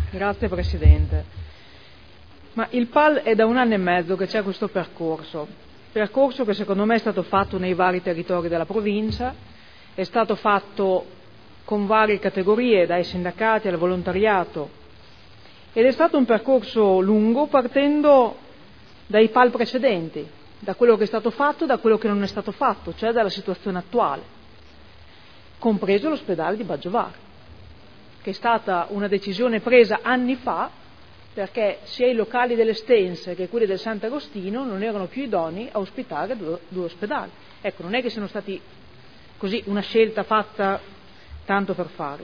Grazie Presidente. Ma il PAL è da 1 anno e mezzo che c'è questo percorso che secondo me è stato fatto nei vari territori della provincia, è stato fatto con varie categorie, dai sindacati al volontariato, ed è stato un percorso lungo partendo dai PAL precedenti, da quello che è stato fatto e da quello che non è stato fatto, cioè dalla situazione attuale, compreso l'ospedale di Baggiovare, che è stata una decisione presa anni fa perché sia i locali dell'Estense che quelli del Sant'Agostino non erano più idonei a ospitare due ospedali. Ecco, non è che siano stati così una scelta fatta tanto per farlo.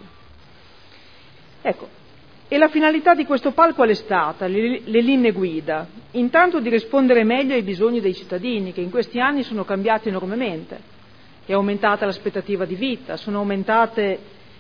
Ecco, e la finalità di questo PAL qual è stata? Le linee guida. Intanto di rispondere meglio ai bisogni dei cittadini, che in questi anni sono cambiati enormemente. È aumentata l'aspettativa di vita, sono aumentate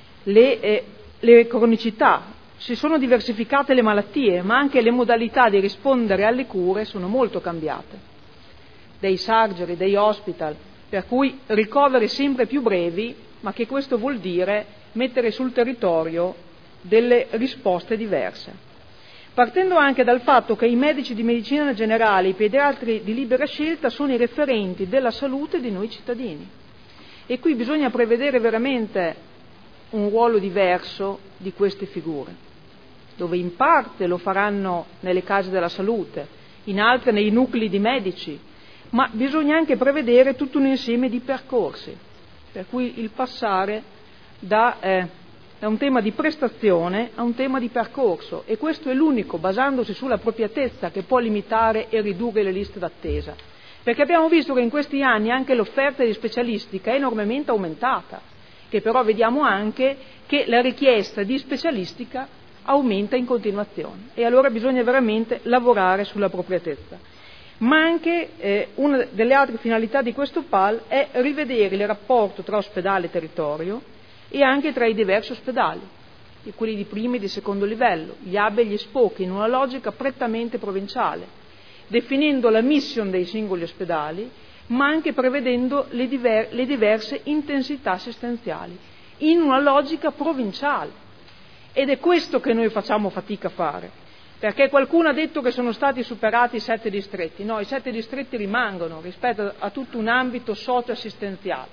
le cronicità, si sono diversificate le malattie, ma anche le modalità di rispondere alle cure sono molto cambiate. Dei surgery, dei hospital, per cui ricoveri sempre più brevi, ma che questo vuol dire mettere sul territorio delle risposte diverse. Partendo anche dal fatto che i medici di medicina generale, i pediatri di libera scelta sono i referenti della salute di noi cittadini. E qui bisogna prevedere veramente un ruolo diverso di queste figure, dove in parte lo faranno nelle case della salute, in altre nei nuclei di medici, ma bisogna anche prevedere tutto un insieme di percorsi, per cui il passare da un tema di prestazione a un tema di percorso, e questo è l'unico, basandosi sulla appropriatezza, che può limitare e ridurre le liste d'attesa, perché abbiamo visto che in questi anni anche l'offerta di specialistica è enormemente aumentata, che però vediamo anche che la richiesta di specialistica aumenta in continuazione, e allora bisogna veramente lavorare sull'appropriatezza. Ma anche una delle altre finalità di questo PAL è rivedere il rapporto tra ospedale e territorio e anche tra i diversi ospedali, quelli di primo e di secondo livello, gli hub e gli spoke, in una logica prettamente provinciale, definendo la mission dei singoli ospedali, ma anche prevedendo le diverse intensità assistenziali, in una logica provinciale. Ed è questo che noi facciamo fatica a fare, perché qualcuno ha detto che sono stati superati i 7 distretti. No, i 7 distretti rimangono rispetto a tutto un ambito socio-assistenziale,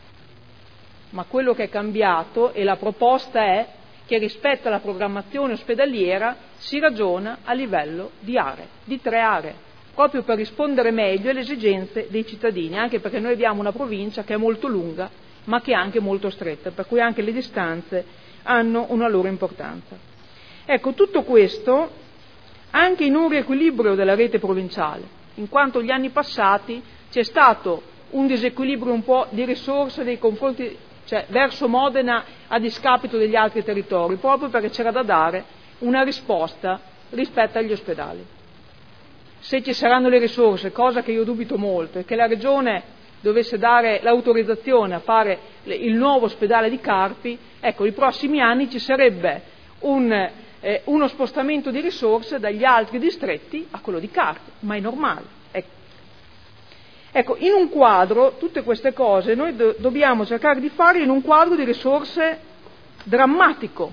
ma quello che è cambiato, e la proposta è che rispetto alla programmazione ospedaliera si ragiona a livello di aree, di 3 aree, proprio per rispondere meglio alle esigenze dei cittadini, anche perché noi abbiamo una provincia che è molto lunga ma che è anche molto stretta, per cui anche le distanze hanno una loro importanza. Ecco, tutto questo anche in un riequilibrio della rete provinciale, in quanto gli anni passati c'è stato un disequilibrio un po' di risorse nei confronti, cioè verso Modena a discapito degli altri territori, proprio perché c'era da dare una risposta rispetto agli ospedali. Se ci saranno le risorse, cosa che io dubito molto, e che la Regione dovesse dare l'autorizzazione a fare il nuovo ospedale di Carpi, ecco, nei prossimi anni ci sarebbe uno spostamento di risorse dagli altri distretti a quello di Carpi, ma è normale. Ecco, in un quadro, tutte queste cose noi dobbiamo cercare di fare in un quadro di risorse drammatico,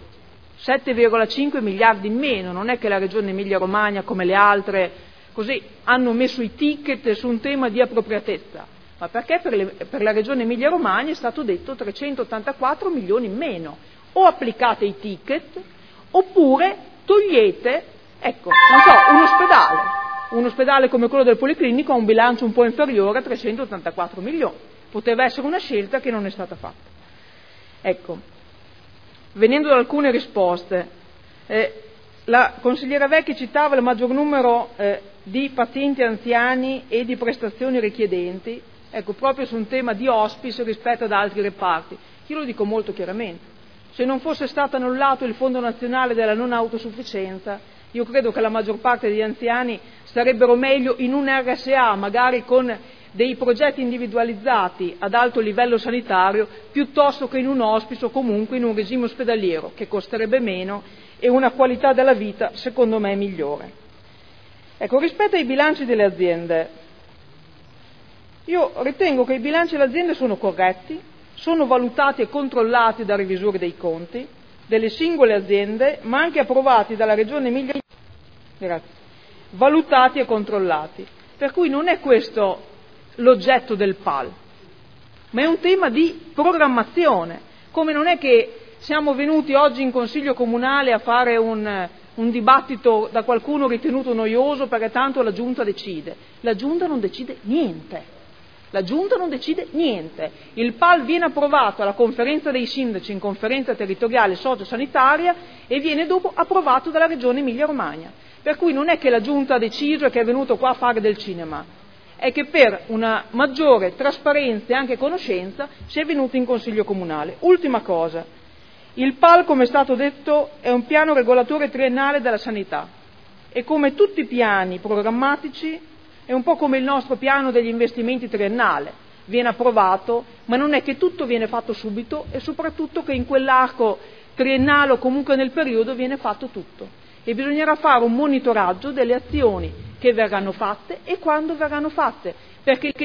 7,5 miliardi in meno. Non è che la Regione Emilia-Romagna, come le altre, così hanno messo i ticket su un tema di appropriatezza, ma perché per la Regione Emilia-Romagna è stato detto 384 milioni in meno. O applicate i ticket oppure togliete, ecco, non so, un ospedale come quello del Policlinico ha un bilancio un po' inferiore a 384 milioni. Poteva essere una scelta che non è stata fatta. Ecco, venendo ad alcune risposte, la consigliera Vecchi citava il maggior numero di pazienti anziani e di prestazioni richiedenti, ecco, proprio su un tema di hospice rispetto ad altri reparti. Io lo dico molto chiaramente: se non fosse stato annullato il Fondo Nazionale della Non Autosufficienza, io credo che la maggior parte degli anziani starebbero meglio in un RSA, magari con dei progetti individualizzati ad alto livello sanitario, piuttosto che in un hospice o comunque in un regime ospedaliero, che costerebbe meno e una qualità della vita secondo me migliore. Ecco, rispetto ai bilanci delle aziende, io ritengo che i bilanci delle aziende sono corretti, sono valutati e controllati da revisori dei conti, delle singole aziende, ma anche approvati dalla Regione Emilia-Romagna, valutati e controllati. Per cui non è questo l'oggetto del PAL, ma è un tema di programmazione, come non è che siamo venuti oggi in Consiglio Comunale a fare un dibattito da qualcuno ritenuto noioso perché tanto la Giunta decide. La Giunta non decide niente. La Giunta non decide niente. Il PAL viene approvato alla conferenza dei sindaci in conferenza territoriale sociosanitaria e viene dopo approvato dalla Regione Emilia-Romagna. Per cui non è che la Giunta ha deciso e che è venuto qua a fare del cinema, è che per una maggiore trasparenza e anche conoscenza si è venuto in Consiglio Comunale. Ultima cosa, il PAL, come è stato detto, è un piano regolatore triennale della sanità e come tutti i piani programmatici è un po' come il nostro piano degli investimenti triennale, viene approvato, ma non è che tutto viene fatto subito e soprattutto che in quell'arco triennale o comunque nel periodo viene fatto tutto. E bisognerà fare un monitoraggio delle azioni che verranno fatte e quando verranno fatte, perché